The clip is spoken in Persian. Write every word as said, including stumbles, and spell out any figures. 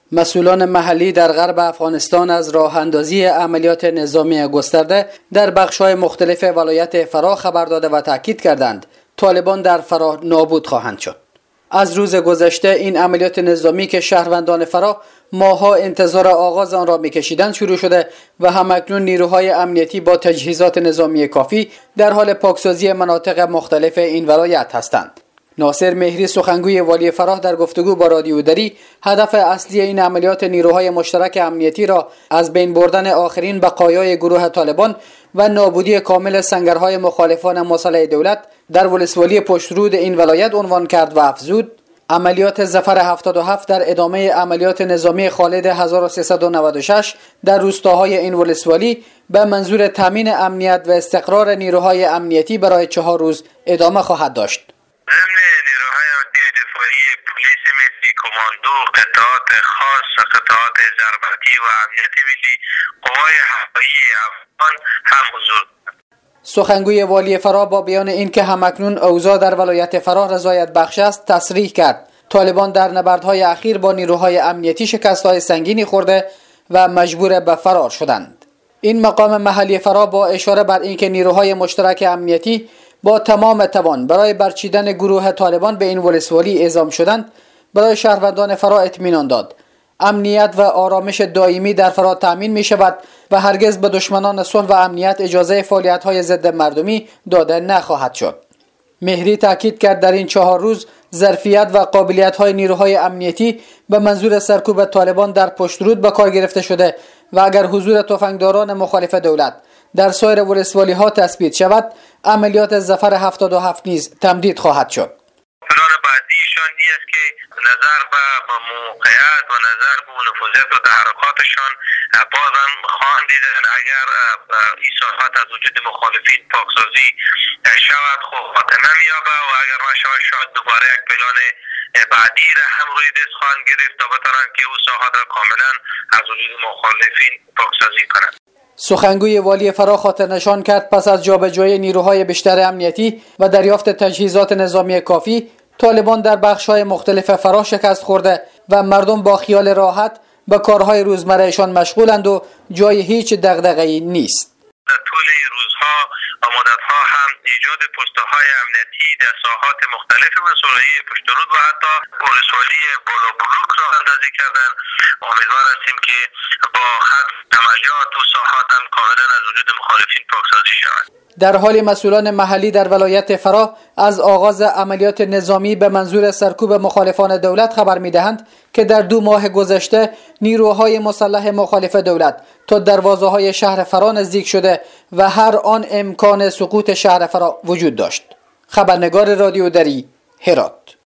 مسئولان محلی در غرب افغانستان از راه اندازی عملیات نظامی گسترده در بخش‌های مختلف ولایت فراه خبر داده و تاکید کردند طالبان در فراه نابود خواهند شد. از روز گذشته این عملیات نظامی که شهروندان فراه ماه‌ها انتظار آغاز آن را می‌کشیدند شروع شده و همکنون نیروهای امنیتی با تجهیزات نظامی کافی در حال پاکسازی مناطق مختلف این ولایت هستند. ناصر مهری سخنگوی والی فراه در گفتگو با رادیو دری هدف اصلی این عملیات نیروهای مشترک امنیتی را از بین بردن آخرین بقایای گروه طالبان و نابودی کامل سنگرهای مخالفان مسلح دولت در ولسوالی پشترود این ولایت عنوان کرد و افزود عملیات ظفر هفتاد و هفت در ادامه عملیات نظامی خالد هزار و سیصد و نود و شش در روستاهای این ولسوالی به منظور تامین امنیت و استقرار نیروهای امنیتی برای چهار روز ادامه خواهد داشت. نیروهای دفاعی پلیس ملی، کماندو، قطعات خاص، قطعات ضربتی و امنیت ملی، قوای هوایی افغان هم حضور دارند. سخنگوی والی فراه با بیان اینکه همکنون اوضاع در ولایت فراه رضایت بخش است تصریح کرد طالبان در نبردهای اخیر با نیروهای امنیتی شکست‌های سنگینی خورده و مجبور به فرار شدند. این مقام محلی فراه با اشاره بر اینکه نیروهای مشترک امنیتی با تمام توان برای برچیدن گروه طالبان به این ولسوالی اعزام شدند برای شهروندان فراه اطمینان داد امنیت و آرامش دائمی در فراه تامین می شود و هرگز به دشمنان صلح و امنیت اجازه فعالیت های ضد مردمی داده نخواهد شد. مهری تاکید کرد در این چهار روز ظرفیت و قابلیت های نیروهای امنیتی به منظور سرکوب طالبان در پشترود به کار گرفته شده و اگر حضور تفنگداران مخالف دولت در سایر ولسوالی ها تثبیت شود عملیات ظفر هفتاد و هفت نیز تمدید خواهد شد. پلان بعدیشان این است که نظر به موقعیت و نظر به نفوذیت و تحرکاتشان بازم خواهند دیدن اگر این ساحات از وجود مخالفین پاکسازی شود خب خاتمه می‌یابد و اگر نشود شاید دوباره یک پلان بعدی را هم روی دست خواهند گرفت تا بتوانند که او ساحات را کاملا از وجود مخالفین پاکسازی کنند. سخنگوی والی فراه خاطر نشان کرد پس از جابجایی نیروهای بیشتر امنیتی و دریافت تجهیزات نظامی کافی طالبان در بخش‌های مختلف فراه شکست خورده و مردم با خیال راحت به کارهای روزمرهشان مشغولند و جای هیچ دغدغه‌ای نیست. در طول روزها و مدتها هم ایجاد پست‌های امنیتی در ساحات مختلف ولسوالی پشترود و حتی ولسوالی بالا بلوک را اندازی کردند. امیدوار هستیم که با خط عملیات و ساحات هم کاملا از وجود مخالفین پاکسازی شود. در حال مسئولان محلی در ولایت فراه از آغاز عملیات نظامی به منظور سرکوب مخالفان دولت خبر می‌دهند که در دو ماه گذشته نیروهای مسلح مخالف دولت تا دروازه‌های شهر فراه نزدیک شده و هر آن امکان سقوط شهر فراه وجود داشت. خبرنگار رادیو دری هرات.